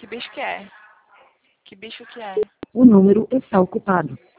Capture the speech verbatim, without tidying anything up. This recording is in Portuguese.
bicho que é? Que bicho que é? O número está ocupado.